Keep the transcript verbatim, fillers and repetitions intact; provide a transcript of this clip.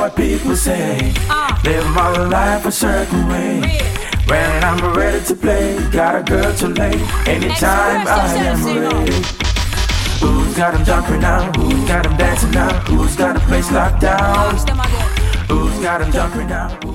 what people say. Live my life a certain way. When I'm ready to play, got a girl to lay. Anytime I am ready. Who's got them jumping now? Who's got them dancing now? Who's got a place locked down? Who's got them jumping now?